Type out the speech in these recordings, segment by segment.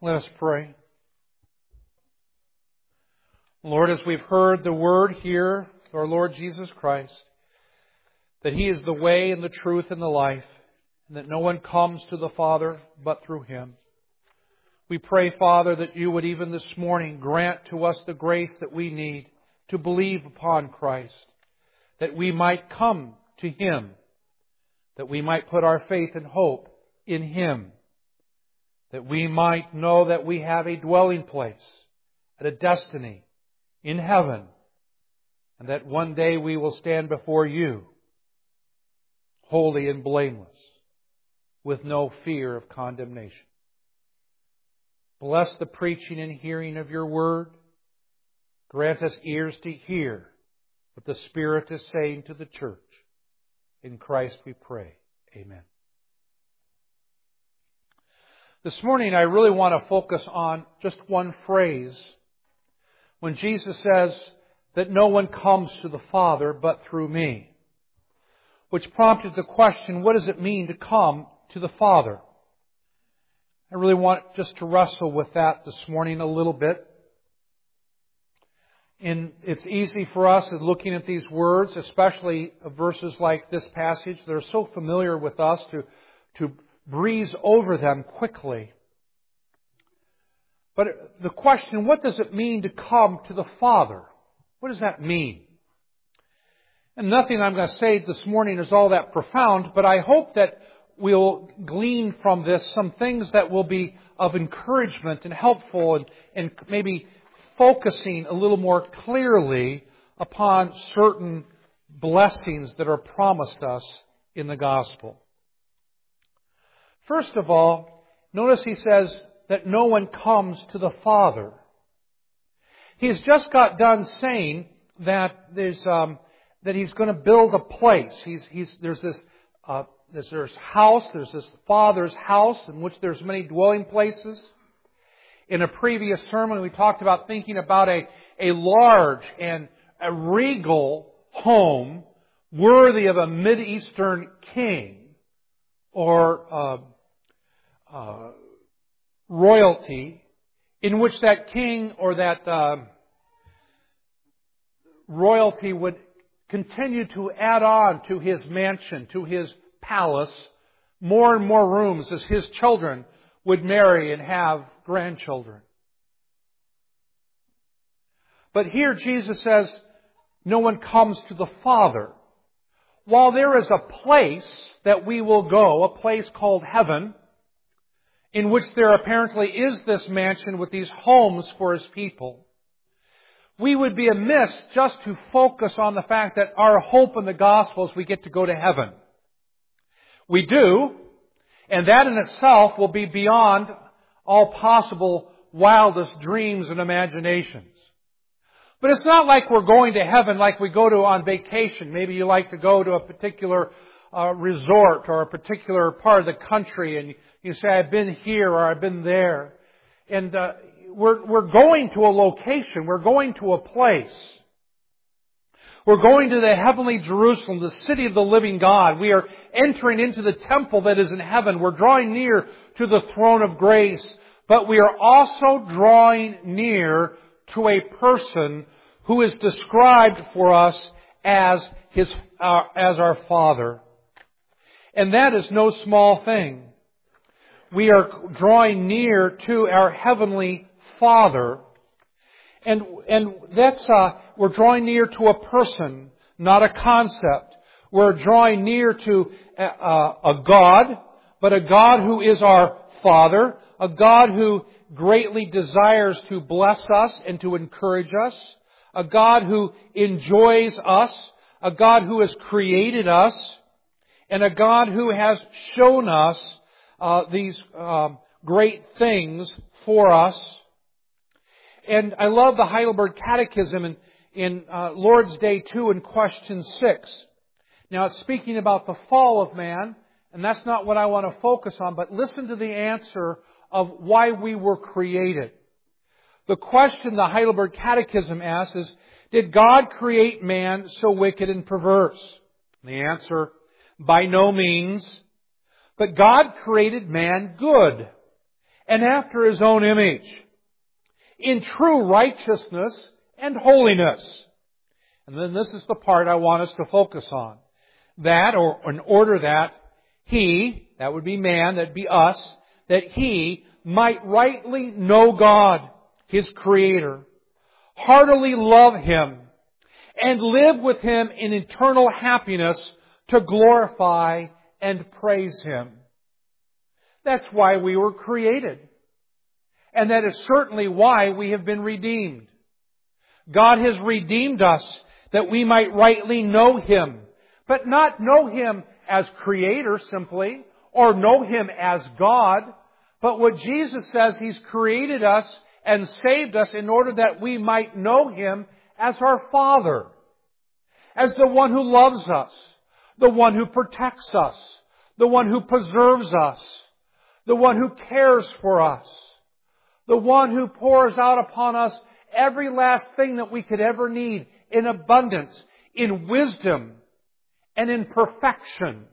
Let us pray. Lord, as we've heard the word here, our Lord Jesus Christ, that He is the way and the truth and the life, and that no one comes to the Father but through Him. We pray, Father, that You would even this morning grant to us the grace that we need to believe upon Christ, that we might come to Him, that we might put our faith and hope in Him, that we might know that we have a dwelling place and a destiny in heaven, and that one day we will stand before You, holy and blameless, with no fear of condemnation. Bless the preaching and hearing of Your word. Grant us ears to hear what the Spirit is saying to the church. In Christ we pray. Amen. This morning I really want to focus on just one phrase. When Jesus says that no one comes to the Father but through Me, which prompted the question, what does it mean to come to the Father? I really want just to wrestle with that this morning a little bit. And it's easy for us in looking at these words, especially verses like this passage, that are so familiar with us, to breeze over them quickly. But the question, what does it mean to come to the Father? What does that mean? And nothing I'm going to say this morning is all that profound, but I hope that we'll glean from this some things that will be of encouragement and helpful and maybe focusing a little more clearly upon certain blessings that are promised us in the gospel. First of all, notice he says that no one comes to the Father. He's just got done saying that He's going to build a place. There's this house, there's this Father's house in which there's many dwelling places. In a previous sermon, we talked about thinking about a large and a regal home worthy of a Mideastern king or royalty, in which that king or that royalty would continue to add on to his mansion, to his palace, more and more rooms as his children would marry and have grandchildren. But here Jesus says, no one comes to the Father. While there is a place that we will go, a place called heaven, in which there apparently is this mansion with these homes for His people, we would be amiss just to focus on the fact that our hope in the gospel is we get to go to heaven. We do, and that in itself will be beyond all possible wildest dreams and imaginations. But it's not like we're going to heaven like we go to on vacation. Maybe you like to go to a particular resort or a particular part of the country and you say, I've been here or I've been there. And we're going to a location. We're going to a place. We're going to the heavenly Jerusalem, the city of the living God. We are entering into the temple that is in heaven. We're drawing near to the throne of grace. But we are also drawing near to a person who is described for us as our Father. And that is no small thing. We are drawing near to our heavenly Father. And that's we're drawing near to a person, not a concept. We're drawing near to a God, but a God who is our Father, a God who greatly desires to bless us and to encourage us, a God who enjoys us, a God who has created us, and a God who has shown us these great things for us. And I love the Heidelberg Catechism in Lord's Day 2 in question 6. Now it's speaking about the fall of man, and that's not what I want to focus on, but listen to the answer of why we were created. The question the Heidelberg Catechism asks is, did God create man so wicked and perverse? And the answer, by no means. But God created man good. and after His own image, in true righteousness and holiness. And then this is the part I want us to focus on. That, or in order that He, that would be man, that'd be us, that He might rightly know God, His Creator, heartily love Him, and live with Him in eternal happiness to glorify and praise Him. That's why we were created. And that is certainly why we have been redeemed. God has redeemed us that we might rightly know Him, but not know Him as Creator simply, or know Him as God, but what Jesus says, He's created us and saved us in order that we might know Him as our Father, as the one who loves us, the one who protects us, the one who preserves us, the one who cares for us, the one who pours out upon us every last thing that we could ever need in abundance, in wisdom, and in perfection.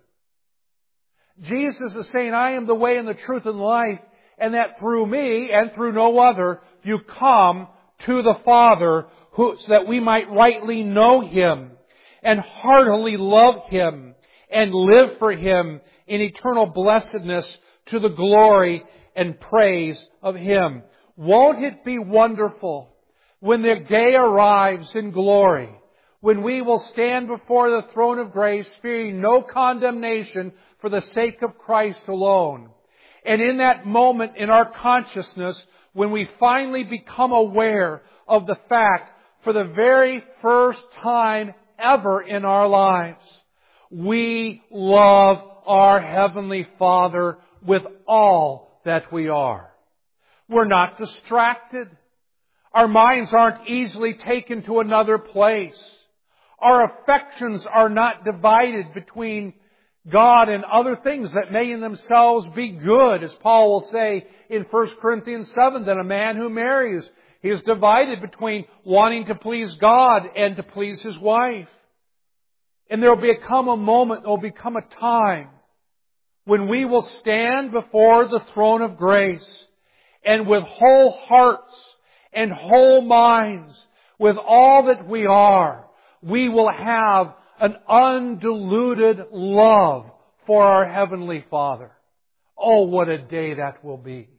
Jesus is saying, I am the way and the truth and the life, and that through me and through no other you come to the Father so that we might rightly know Him and heartily love Him and live for Him in eternal blessedness to the glory and praise of Him. Won't it be wonderful when the day arrives in glory, when we will stand before the throne of grace, fearing no condemnation for the sake of Christ alone. And in that moment in our consciousness, when we finally become aware of the fact, for the very first time ever in our lives, we love our Heavenly Father with all that we are. We're not distracted. Our minds aren't easily taken to another place. Our affections are not divided between God and other things that may in themselves be good. As Paul will say in 1 Corinthians 7, that a man who marries, he is divided between wanting to please God and to please his wife. And there will become a moment, there will become a time when we will stand before the throne of grace and with whole hearts and whole minds, with all that we are, we will have an undiluted love for our Heavenly Father. Oh, what a day that will be.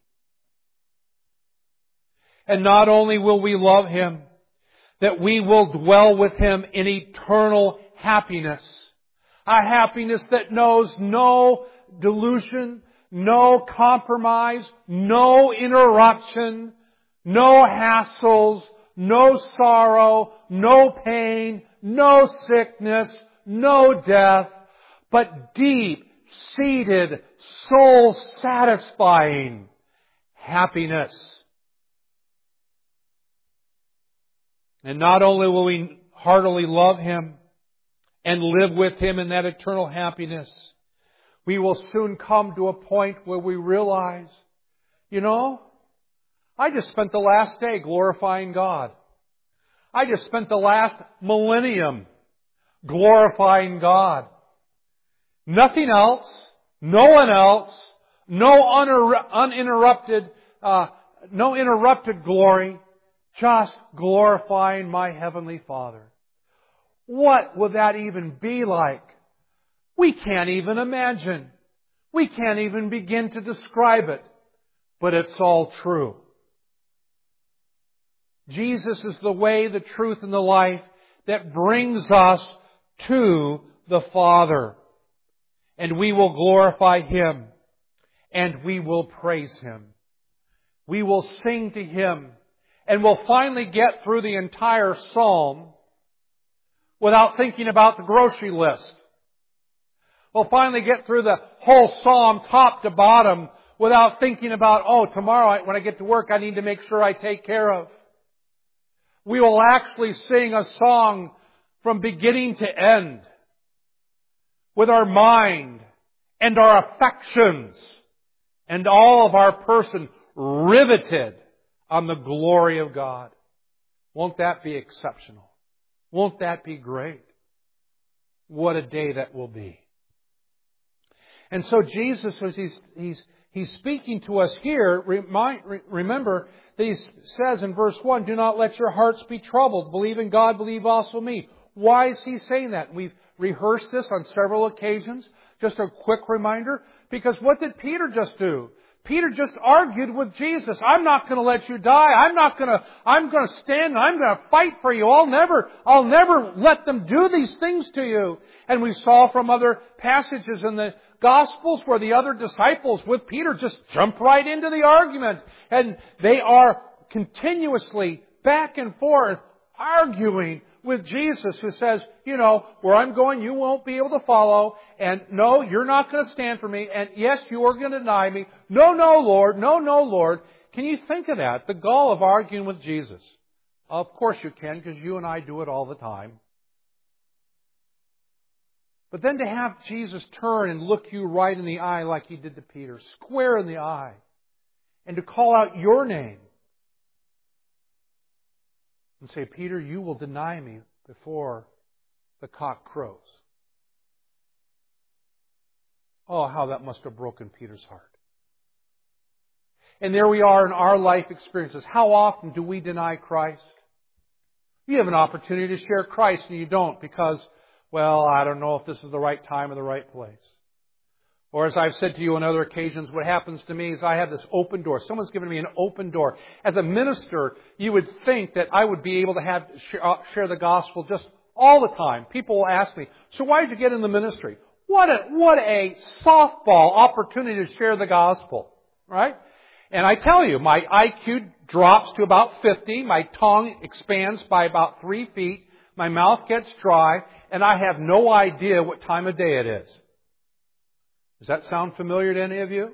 And not only will we love Him, that we will dwell with Him in eternal happiness. A happiness that knows no delusion, no compromise, no interruption, no hassles, no sorrow, no pain, no sickness, no death, but deep-seated, soul-satisfying happiness. And not only will we heartily love Him and live with Him in that eternal happiness, we will soon come to a point where we realize, I just spent the last day glorifying God. I just spent the last millennium glorifying God. Nothing else, no one else, no interrupted glory, just glorifying my Heavenly Father. What would that even be like? We can't even imagine. We can't even begin to describe it. But it's all true. Jesus is the way, the truth, and the life that brings us to the Father. And we will glorify Him. And we will praise Him. We will sing to Him. And we'll finally get through the entire psalm without thinking about the grocery list. We'll finally get through the whole psalm top to bottom without thinking about, tomorrow when I get to work I need to make sure I take care of. We will actually sing a song from beginning to end with our mind and our affections and all of our person riveted on the glory of God. Won't that be exceptional? Won't that be great? What a day that will be. And so Jesus, as He's speaking to us here. Remember that He says in verse 1, do not let your hearts be troubled. Believe in God, believe also me. Why is He saying that? We've rehearsed this on several occasions. Just a quick reminder. Because what did Peter just do? Peter just argued with Jesus. I'm not going to let you die. I'm going to stand and I'm going to fight for you. I'll never let them do these things to you. And we saw from other passages in the Gospels where the other disciples with Peter just jump right into the argument. And they are continuously back and forth arguing with Jesus, who says, where I'm going, you won't be able to follow. And no, you're not going to stand for me. And yes, you are going to deny me. No, Lord. No, Lord. Can you think of that? The gall of arguing with Jesus. Of course you can, because you and I do it all the time. But then to have Jesus turn and look you right in the eye like He did to Peter, square in the eye, and to call out your name, and say, Peter, you will deny me before the cock crows. Oh, how that must have broken Peter's heart. And there we are in our life experiences. How often do we deny Christ? You have an opportunity to share Christ and you don't because, I don't know if this is the right time or the right place. Or as I've said to you on other occasions, what happens to me is I have this open door. Someone's given me an open door. As a minister, you would think that I would be able to share the gospel just all the time. People will ask me, so why did you get in the ministry? What a softball opportunity to share the gospel, right? And I tell you, my IQ drops to about 50. My tongue expands by about 3 feet. My mouth gets dry, and I have no idea what time of day it is. Does that sound familiar to any of you?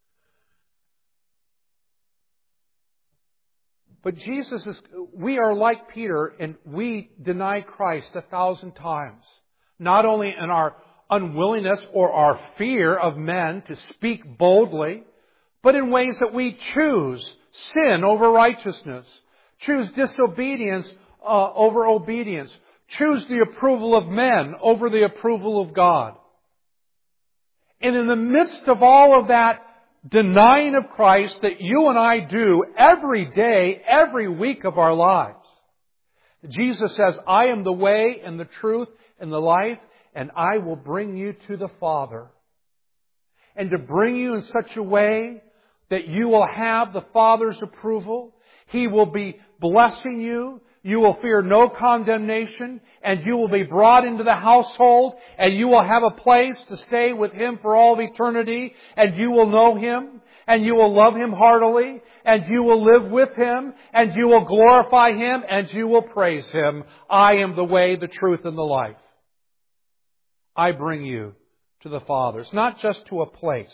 But we are like Peter, and we deny Christ 1,000 times. Not only in our unwillingness or our fear of men to speak boldly, but in ways that we choose sin over righteousness, choose disobedience over obedience, choose the approval of men over the approval of God. And in the midst of all of that denying of Christ that you and I do every day, every week of our lives, Jesus says, I am the way and the truth and the life, and I will bring you to the Father. And to bring you in such a way that you will have the Father's approval. He will be blessing you. You will fear no condemnation, and you will be brought into the household, and you will have a place to stay with Him for all of eternity, and you will know Him, and you will love Him heartily, and you will live with Him, and you will glorify Him, and you will praise Him. I am the way, the truth, and the life. I bring you to the Father. It's not just to a place,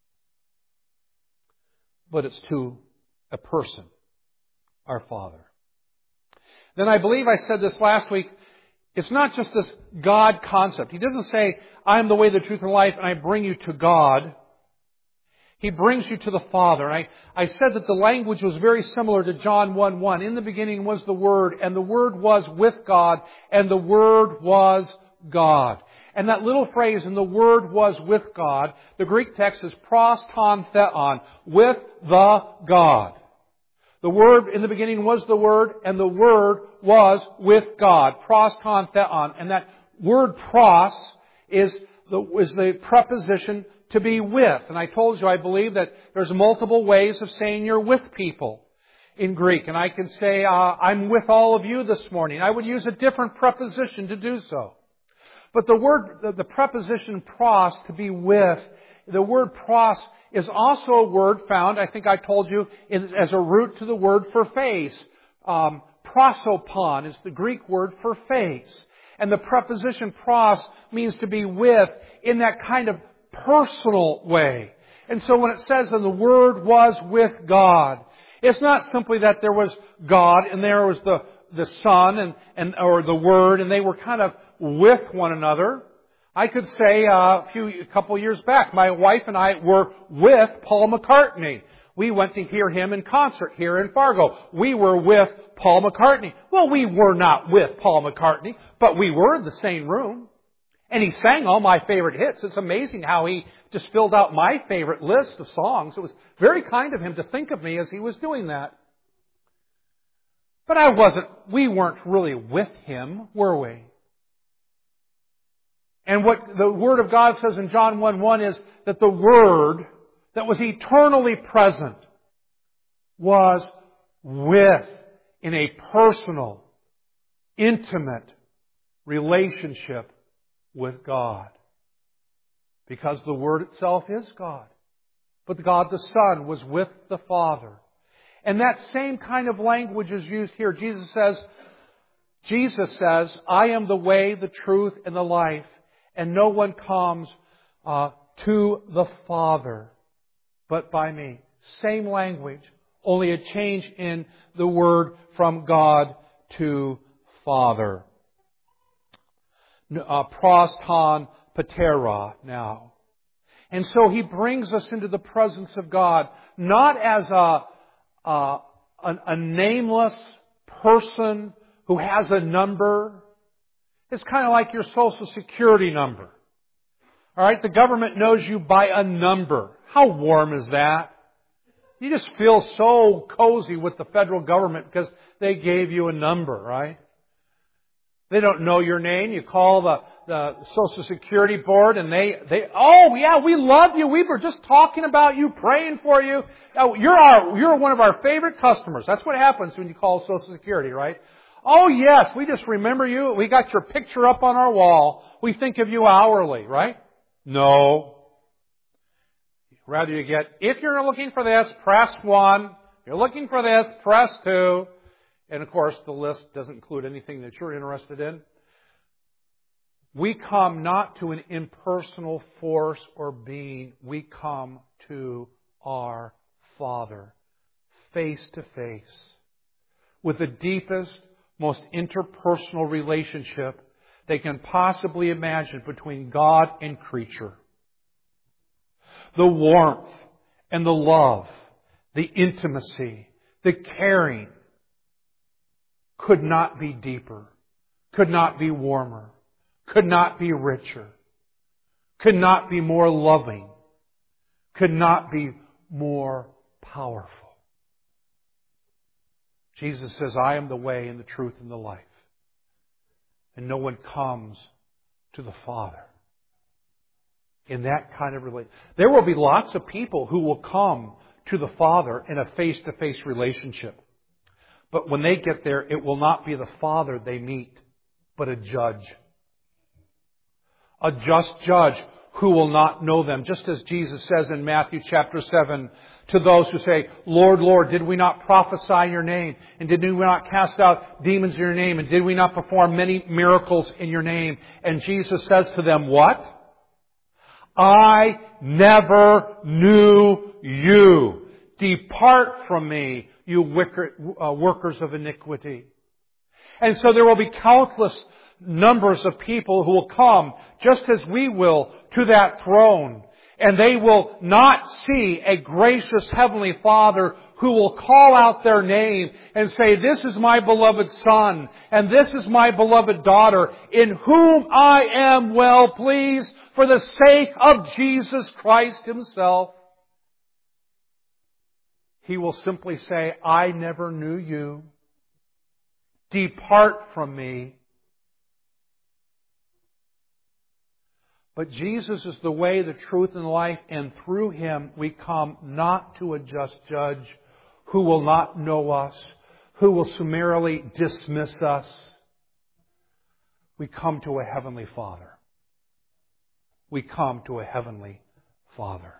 but it's to a person, our Father. Then I believe I said this last week, it's not just this God concept. He doesn't say, I am the way, the truth, and life, and I bring you to God. He brings you to the Father. And I said that the language was very similar to John 1:1. In the beginning was the Word, and the Word was with God, and the Word was God. And that little phrase, and the Word was with God, the Greek text is pros ton theon, with the God. The Word in the beginning was the Word, and the Word was with God. Pros ton theon. And that word pros is the preposition to be with. And I told you, I believe that there's multiple ways of saying you're with people in Greek. And I can say, I'm with all of you this morning. I would use a different preposition to do so. But the preposition pros, to be with, the word pros is also a word found, I think I told you, as a root to the word for face. Prosopon is the Greek word for face. And the preposition pros means to be with in that kind of personal way. And so when it says that the Word was with God, it's not simply that there was God and there was the Son or the Word, and they were kind of with one another. I could say a couple of years back, my wife and I were with Paul McCartney. We went to hear him in concert here in Fargo. We were with Paul McCartney. Well, we were not with Paul McCartney, but we were in the same room. And he sang all my favorite hits. It's amazing how he just filled out my favorite list of songs. It was very kind of him to think of me as he was doing that. But we weren't really with him, were we? And what the Word of God says in John 1:1 is that the Word that was eternally present was in a personal, intimate relationship with God. Because the Word itself is God. But God the Son was with the Father. And that same kind of language is used here. Jesus says, I am the way, the truth, and the life, and no one comes to the Father but by me. Same language, only a change in the word from God to Father. Pros ton patera now. And so he brings us into the presence of God, not as a nameless person who has a number. It's kind of like your Social Security number. All right, the government knows you by a number. How warm is that? You just feel so cozy with the federal government because they gave you a number, right? They don't know your name. You call the Social Security Board and oh yeah, we love you. We were just talking about you, praying for you. Oh, you're one of our favorite customers. That's what happens when you call Social Security, right? Oh yes, we just remember you. We got your picture up on our wall. We think of you hourly, right? No. Rather you get, if you're looking for this, press 1. If you're looking for this, press 2. And of course, the list doesn't include anything that you're interested in. We come not to an impersonal force or being. We come to our Father, face to face, with the deepest, most interpersonal relationship they can possibly imagine between God and creature. The warmth and the love, the intimacy, the caring could not be deeper, could not be warmer, could not be richer, could not be more loving, could not be more powerful. Jesus says, I am the way and the truth and the life. And no one comes to the Father in that kind of relationship. There will be lots of people who will come to the Father in a face-to-face relationship. But when they get there, it will not be the Father they meet, but a judge. A just judge who will not know them. Just as Jesus says in Matthew chapter 7 to those who say, Lord, Lord, did we not prophesy in your name? And did we not cast out demons in your name? And did we not perform many miracles in your name? And Jesus says to them, what? I never knew you. Depart from me, you workers of iniquity. And so there will be countless numbers of people who will come, just as we will, to that throne. And they will not see a gracious Heavenly Father who will call out their name and say, this is my beloved Son, and this is my beloved daughter, in whom I am well pleased for the sake of Jesus Christ Himself. He will simply say, I never knew you. Depart from me. But Jesus is the way, the truth, and the life, and through Him we come not to a just judge who will not know us, who will summarily dismiss us. We come to a Heavenly Father. We come to a Heavenly Father.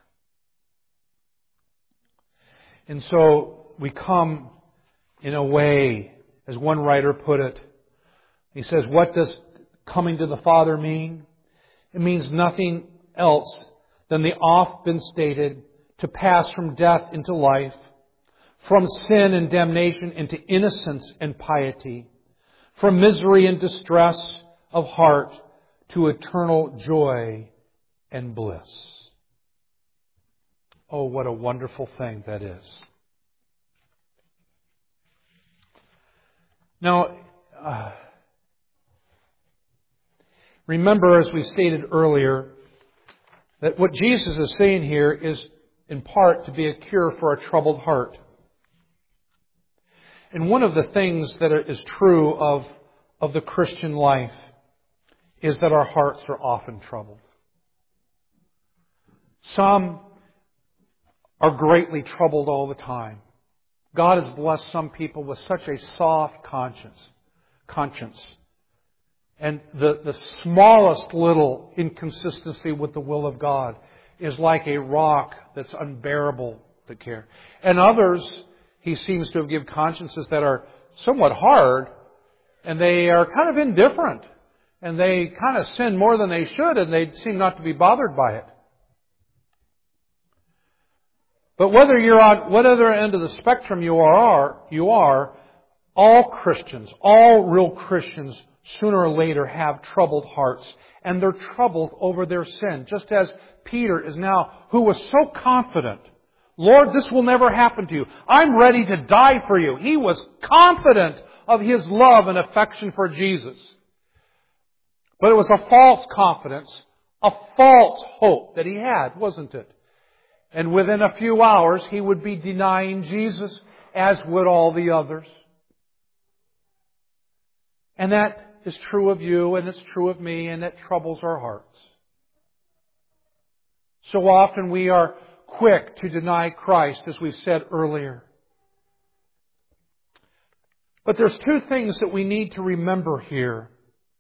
And so we come in a way, as one writer put it, he says, what does coming to the Father mean? It means nothing else than the oft been stated, to pass from death into life, from sin and damnation into innocence and piety, from misery and distress of heart to eternal joy and bliss. Oh, what a wonderful thing that is. Now, Remember, as we stated earlier, that what Jesus is saying here is in part to be a cure for a troubled heart. And one of the things that is true of the Christian life is that our hearts are often troubled. Some are greatly troubled all the time. God has blessed some people with such a soft conscience. And the smallest little inconsistency with the will of God is like a rock that's unbearable to carry. And others, He seems to have given consciences that are somewhat hard, and they are kind of indifferent. And they kind of sin more than they should, and they seem not to be bothered by it. But whether you're on whatever end of the spectrum you are, all Christians, all real Christians, sooner or later have troubled hearts. And they're troubled over their sin. Just as Peter is now, who was so confident, Lord, this will never happen to you. I'm ready to die for you. He was confident of his love and affection for Jesus. But it was a false confidence, a false hope that he had, wasn't it? And within a few hours, he would be denying Jesus, as would all the others. And that is true of you, and it's true of me, and it troubles our hearts. So often we are quick to deny Christ, as we said earlier. But there's two things that we need to remember here.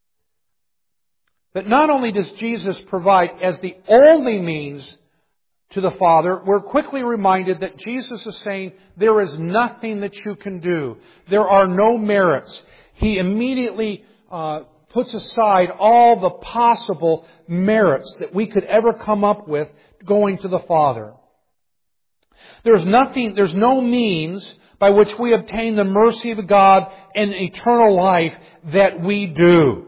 That not only does Jesus provide as the only means to the Father, we're quickly reminded that Jesus is saying there is nothing that you can do. There are no merits. He immediately puts aside all the possible merits that we could ever come up with going to the Father. There's no means by which we obtain the mercy of God and eternal life that we do.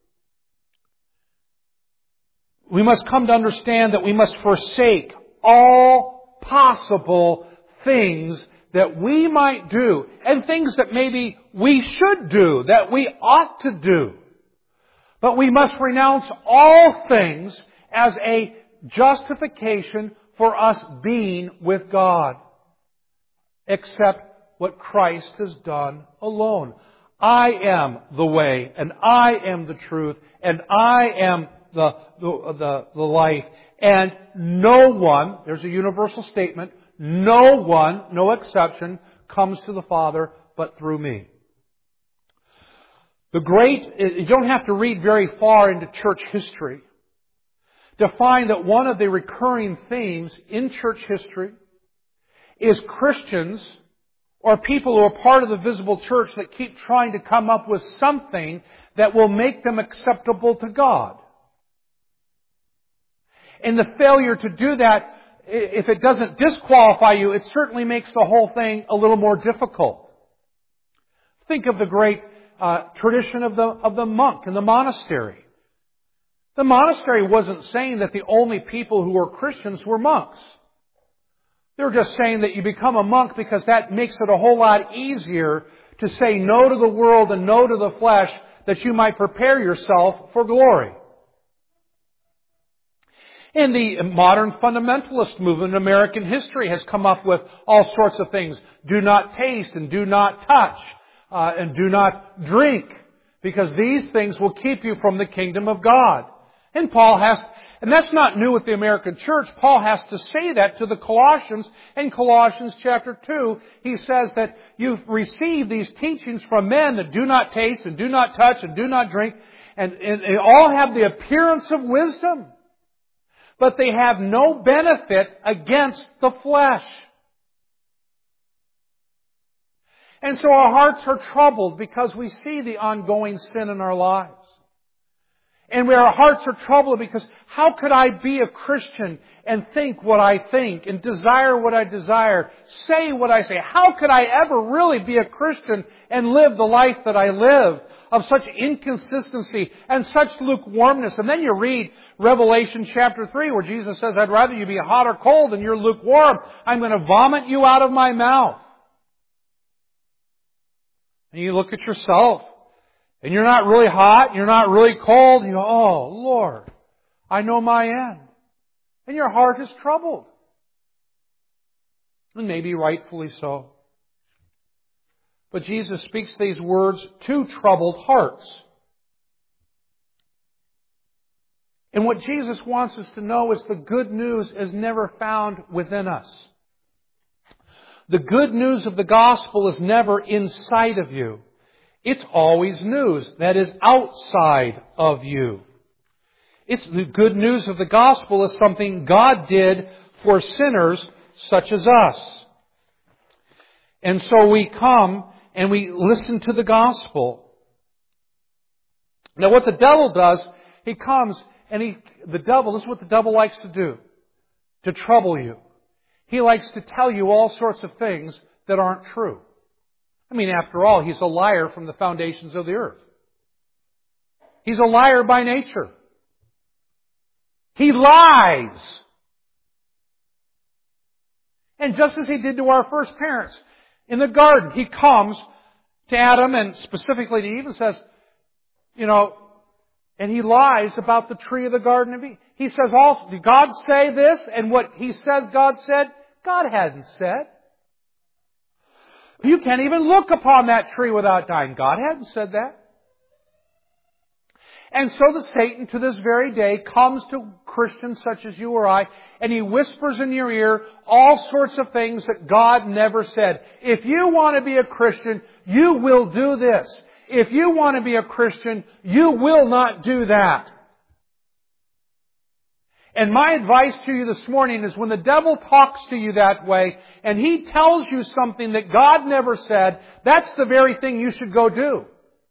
We must come to understand that we must forsake all possible things that we might do, and things that maybe we should do, that we ought to do. But we must renounce all things as a justification for us being with God, except what Christ has done alone. I am the way, and I am the truth, and I am the life. And no one, there's a universal statement, no one, no exception, comes to the Father but through me. You don't have to read very far into church history to find that one of the recurring themes in church history is Christians or people who are part of the visible church that keep trying to come up with something that will make them acceptable to God. And the failure to do that, if it doesn't disqualify you, it certainly makes the whole thing a little more difficult. Think of the great tradition of the monk in the monastery. The monastery wasn't saying that the only people who were Christians were monks. They were just saying that you become a monk because that makes it a whole lot easier to say no to the world and no to the flesh, that you might prepare yourself for glory. And the modern fundamentalist movement in American history has come up with all sorts of things. Do not taste and do not touch and do not drink, because these things will keep you from the kingdom of God. And and that's not new with the American church. Paul has to say that to the Colossians. In Colossians chapter 2, he says that you've received these teachings from men that do not taste and do not touch and do not drink, and they all have the appearance of wisdom, but they have no benefit against the flesh. And so our hearts are troubled because we see the ongoing sin in our lives. And our hearts are troubled because how could I be a Christian and think what I think and desire what I desire, say what I say? How could I ever really be a Christian and live the life that I live, of such inconsistency and such lukewarmness? And then you read Revelation chapter 3 where Jesus says, I'd rather you be hot or cold than you're lukewarm. I'm going to vomit you out of my mouth. And you look at yourself And you're not really hot, you're not really cold. You go, oh, Lord, I know my end. And your heart is troubled. And maybe rightfully so. But Jesus speaks these words to troubled hearts. And what Jesus wants us to know is the good news is never found within us. The good news of the gospel is never inside of you. It's always news that is outside of you. It's the good news of the gospel is something God did for sinners such as us. And so we come and we listen to the gospel. Now what the devil does, he comes and this is what the devil likes to do, to trouble you. He likes to tell you all sorts of things that aren't true. I mean, after all, he's a liar from the foundations of the earth. He's a liar by nature. He lies. And just as he did to our first parents in the garden, he comes to Adam and specifically to Eve and says, and he lies about the tree of the Garden of Eden. He says also, did God say this? And what he said God said, God hadn't said. You can't even look upon that tree without dying. God hadn't said that. And so the Satan to this very day comes to Christians such as you or I, and he whispers in your ear all sorts of things that God never said. If you want to be a Christian, you will do this. If you want to be a Christian, you will not do that. And my advice to you this morning is when the devil talks to you that way and he tells you something that God never said, that's the very thing you should go do.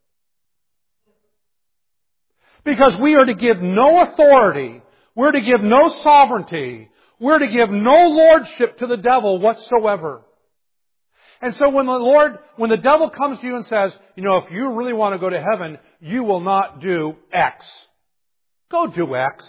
Because we are to give no authority, we're to give no sovereignty, we're to give no lordship to the devil whatsoever. And so when the devil comes to you and says, if you really want to go to heaven, you will not do X. Go do X.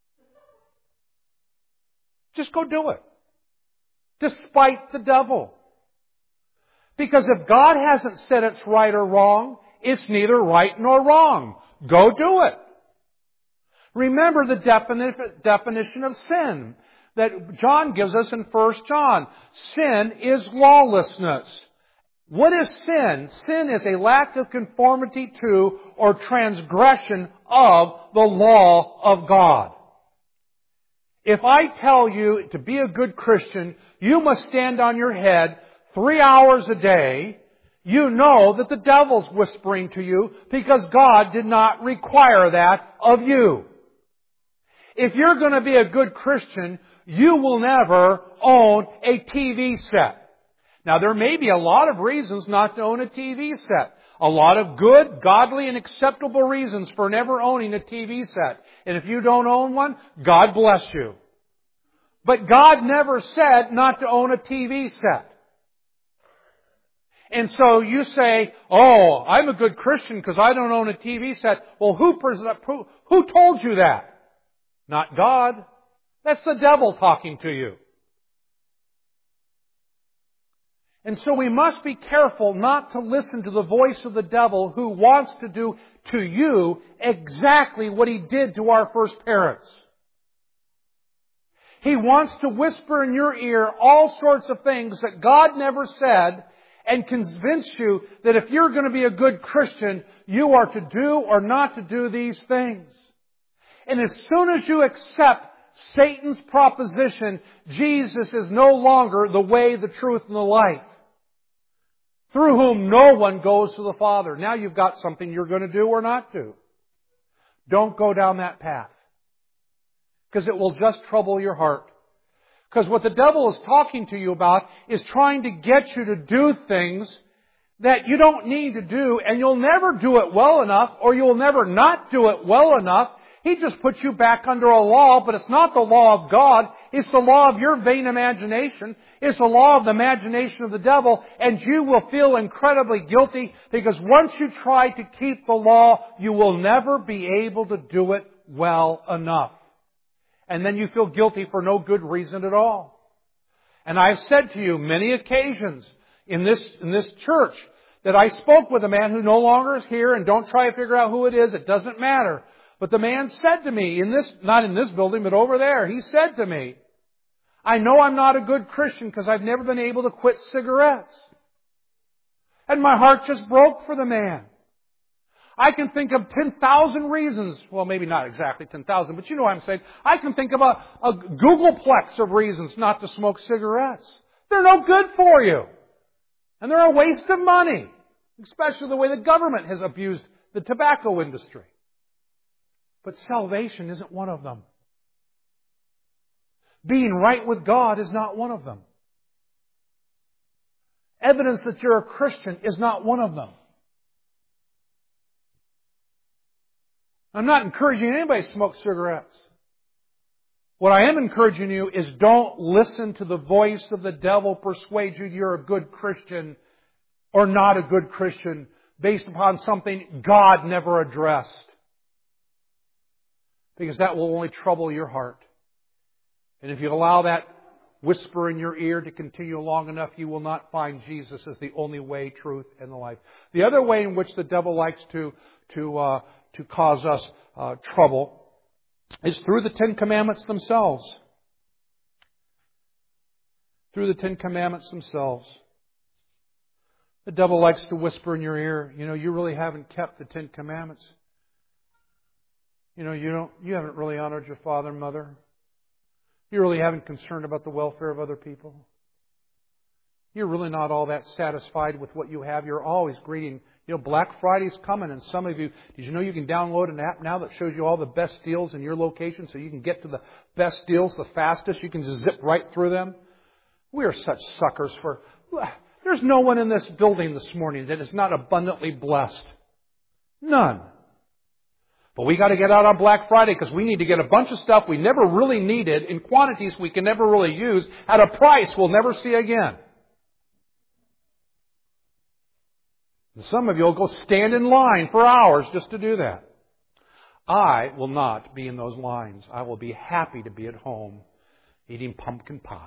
Just go do it. Despite the devil. Because if God hasn't said it's right or wrong, it's neither right nor wrong. Go do it. Remember the definition of sin that John gives us in 1 John. Sin is lawlessness. What is sin? Sin is a lack of conformity to or transgression of the law of God. If I tell you to be a good Christian, you must stand on your head 3 hours a day, you know that the devil's whispering to you because God did not require that of you. If you're going to be a good Christian, you will never own a TV set. Now, there may be a lot of reasons not to own a TV set. A lot of good, godly, and acceptable reasons for never owning a TV set. And if you don't own one, God bless you. But God never said not to own a TV set. And so you say, oh, I'm a good Christian because I don't own a TV set. Well, who told you that? Not God. That's the devil talking to you. And so we must be careful not to listen to the voice of the devil who wants to do to you exactly what he did to our first parents. He wants to whisper in your ear all sorts of things that God never said and convince you that if you're going to be a good Christian, you are to do or not to do these things. And as soon as you accept Satan's proposition, Jesus is no longer the way, the truth, and the life, through whom no one goes to the Father. Now you've got something you're going to do or not do. Don't go down that path. Because it will just trouble your heart. Because what the devil is talking to you about is trying to get you to do things that you don't need to do, and you'll never do it well enough, or you'll never not do it well enough. He just puts you back under a law, but it's not the law of God. It's the law of your vain imagination. It's the law of the imagination of the devil, and you will feel incredibly guilty because once you try to keep the law, you will never be able to do it well enough. And then you feel guilty for no good reason at all. And I've said to you many occasions in this church that I spoke with a man who no longer is here, and don't try to figure out who it is. It doesn't matter. But the man said to me, not in this building, but over there, he said to me, I know I'm not a good Christian because I've never been able to quit cigarettes. And my heart just broke for the man. I can think of 10,000 reasons, well, maybe not exactly 10,000, but you know what I'm saying. I can think of a Googleplex of reasons not to smoke cigarettes. They're no good for you. And they're a waste of money, especially the way the government has abused the tobacco industry. But salvation isn't one of them. Being right with God is not one of them. Evidence that you're a Christian is not one of them. I'm not encouraging anybody to smoke cigarettes. What I am encouraging you is don't listen to the voice of the devil persuade you you're a good Christian or not a good Christian based upon something God never addressed. Because that will only trouble your heart. And if you allow that whisper in your ear to continue long enough, you will not find Jesus as the only way, truth, and the life. The other way in which the devil likes to cause us trouble is through the Ten Commandments themselves. Through the Ten Commandments themselves. The devil likes to whisper in your ear, you really haven't kept the Ten Commandments. You haven't really honored your father and mother. You really haven't concerned about the welfare of other people. You're really not all that satisfied with what you have. You're always greeting. Black Friday's coming, and some of you, did you know you can download an app now that shows you all the best deals in your location so you can get to the best deals the fastest? You can just zip right through them. We are such suckers for... There's no one in this building this morning that is not abundantly blessed. None. But we got to get out on Black Friday because we need to get a bunch of stuff we never really needed in quantities we can never really use at a price we'll never see again. And some of you will go stand in line for hours just to do that. I will not be in those lines. I will be happy to be at home eating pumpkin pie.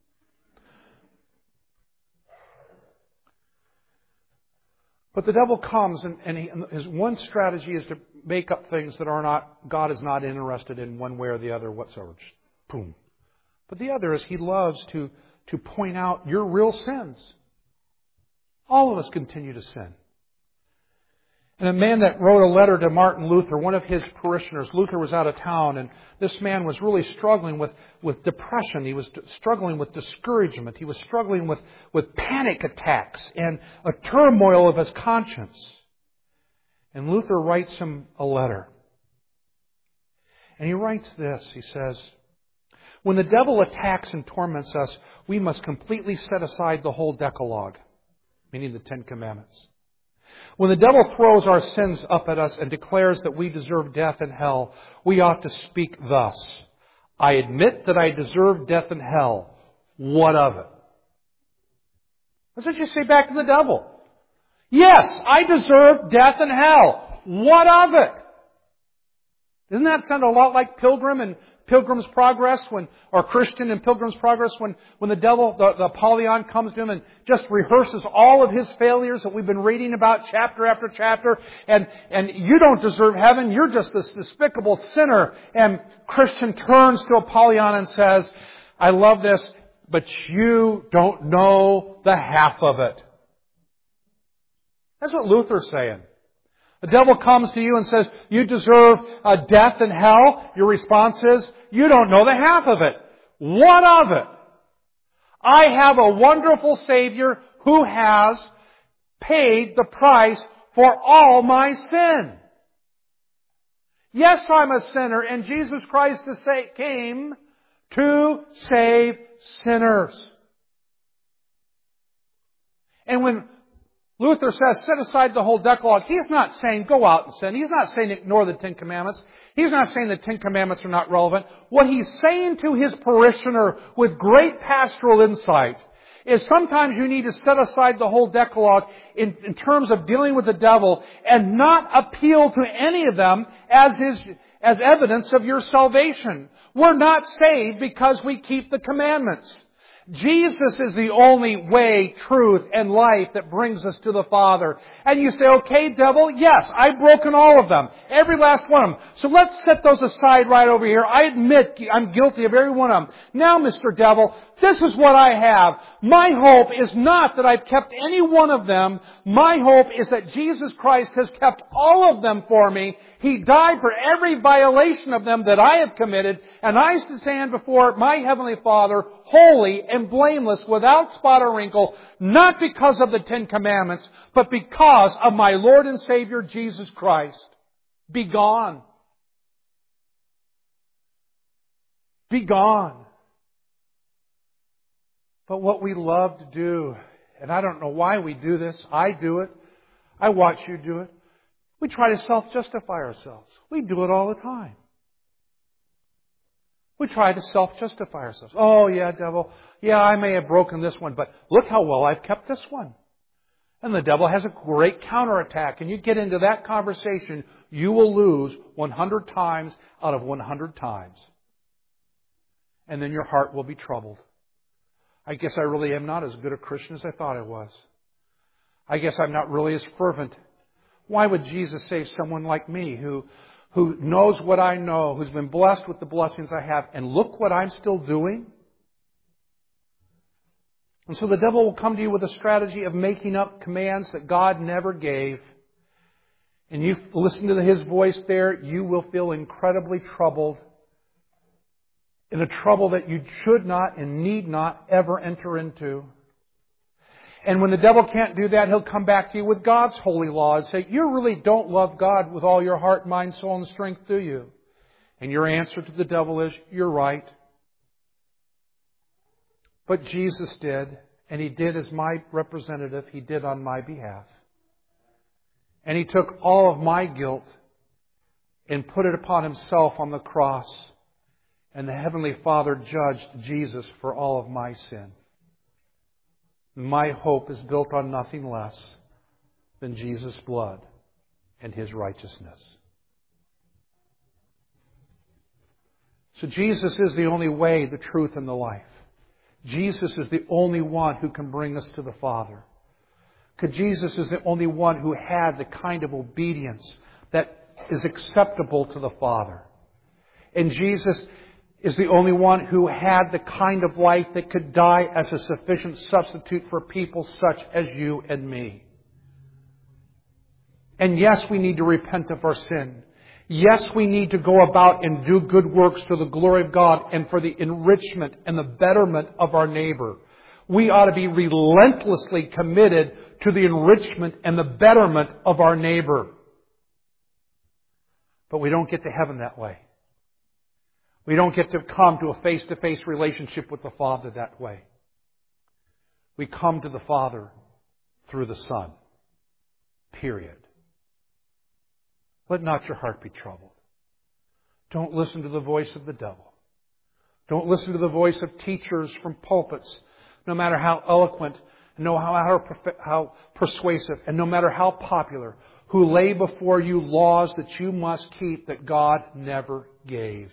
But the devil comes and his one strategy is to make up things that are not, God is not interested in one way or the other whatsoever. Just boom. But the other is he loves to point out your real sins. All of us continue to sin. And a man that wrote a letter to Martin Luther, one of his parishioners, Luther was out of town, and this man was really struggling with depression. He was struggling with discouragement. He was struggling with panic attacks and a turmoil of his conscience. And Luther writes him a letter. And he writes this. He says, when the devil attacks and torments us, we must completely set aside the whole Decalogue, meaning the Ten Commandments. When the devil throws our sins up at us and declares that we deserve death and hell, we ought to speak thus. I admit that I deserve death and hell. What of it? That's what you say back to the devil. Yes, I deserve death and hell. What of it? Doesn't that sound a lot like Pilgrim and Pilgrim's Progress, or Christian in Pilgrim's Progress, when the devil, the Apollyon, comes to him and just rehearses all of his failures that we've been reading about chapter after chapter, and you don't deserve heaven, you're just this despicable sinner. And Christian turns to Apollyon and says, I love this, but you don't know the half of it. That's what Luther's saying. The devil comes to you and says, you deserve death and hell. Your response is, you don't know the half of it. What of it? I have a wonderful Savior who has paid the price for all my sin. Yes, I'm a sinner, and Jesus Christ came to save sinners. And when Luther says, set aside the whole Decalogue, he's not saying go out and sin. He's not saying ignore the Ten Commandments. He's not saying the Ten Commandments are not relevant. What he's saying to his parishioner with great pastoral insight is sometimes you need to set aside the whole Decalogue in terms of dealing with the devil and not appeal to any of them as evidence of your salvation. We're not saved because we keep the commandments. Jesus is the only way, truth, and life that brings us to the Father. And you say, okay, devil, yes, I've broken all of them. Every last one of them. So let's set those aside right over here. I admit I'm guilty of every one of them. Now, Mr. Devil, this is what I have. My hope is not that I've kept any one of them. My hope is that Jesus Christ has kept all of them for me. He died for every violation of them that I have committed, and I stand before my Heavenly Father holy and blameless, without spot or wrinkle, not because of the Ten Commandments, but because of my Lord and Savior Jesus Christ. Be gone. Be gone. But what we love to do, and I don't know why we do this, I do it, I watch you do it, we try to self-justify ourselves. We do it all the time. We try to self-justify ourselves. Oh, yeah, devil. Yeah, I may have broken this one, but look how well I've kept this one. And the devil has a great counterattack. And you get into that conversation, you will lose 100 times out of 100 times. And then your heart will be troubled. I guess I really am not as good a Christian as I thought I was. I guess I'm not really as fervent. Why would Jesus save someone like me who knows what I know, who's been blessed with the blessings I have, and look what I'm still doing? And so the devil will come to you with a strategy of making up commands that God never gave. And you listen to his voice there, you will feel incredibly troubled. In a trouble that you should not and need not ever enter into. And when the devil can't do that, he'll come back to you with God's holy law and say, you really don't love God with all your heart, mind, soul, and strength, do you? And your answer to the devil is, you're right. But Jesus did, and He did as my representative. He did on my behalf. And He took all of my guilt and put it upon Himself on the cross. And the Heavenly Father judged Jesus for all of my sin. My hope is built on nothing less than Jesus' blood and His righteousness. So Jesus is the only way, the truth, and the life. Jesus is the only one who can bring us to the Father. Because Jesus is the only one who had the kind of obedience that is acceptable to the Father. And Jesus is the only one who had the kind of life that could die as a sufficient substitute for people such as you and me. And yes, we need to repent of our sin. Yes, we need to go about and do good works to the glory of God and for the enrichment and the betterment of our neighbor. We ought to be relentlessly committed to the enrichment and the betterment of our neighbor. But we don't get to heaven that way. We don't get to come to a face-to-face relationship with the Father that way. We come to the Father through the Son. Period. Let not your heart be troubled. Don't listen to the voice of the devil. Don't listen to the voice of teachers from pulpits, no matter how eloquent, how persuasive, and no matter how popular, who lay before you laws that you must keep that God never gave.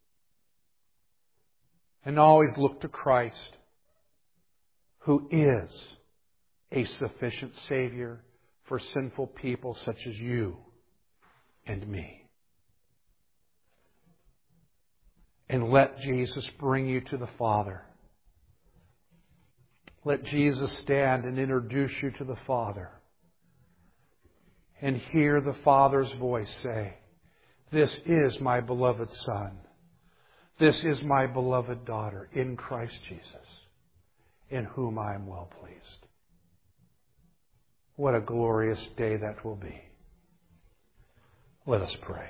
And always look to Christ, who is a sufficient Savior for sinful people such as you and me. And let Jesus bring you to the Father. Let Jesus stand and introduce you to the Father. And hear the Father's voice say, "This is my beloved Son. This is my beloved daughter in Christ Jesus, in whom I am well pleased." What a glorious day that will be. Let us pray.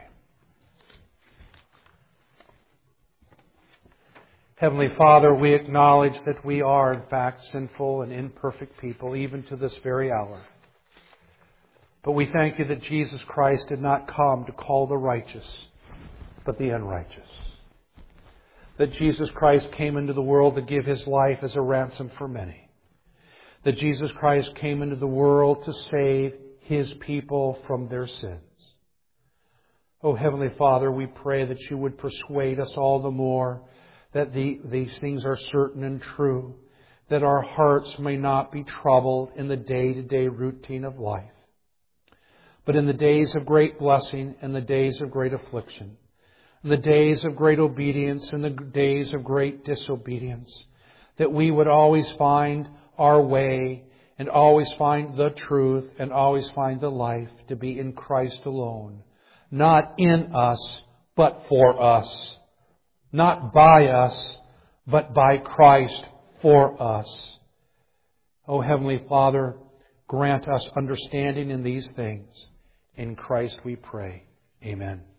Heavenly Father, we acknowledge that we are in fact sinful and imperfect people, even to this very hour. But we thank you that Jesus Christ did not come to call the righteous, but the unrighteous. That Jesus Christ came into the world to give His life as a ransom for many. That Jesus Christ came into the world to save His people from their sins. Oh, Heavenly Father, we pray that you would persuade us all the more that these things are certain and true. that our hearts may not be troubled in the day-to-day routine of life. But in the days of great blessing and the days of great affliction, in the days of great obedience and the days of great disobedience, that we would always find our way and always find the truth and always find the life to be in Christ alone. Not in us, but for us. Not by us, but by Christ for us. O Heavenly Father, grant us understanding in these things. In Christ we pray. Amen.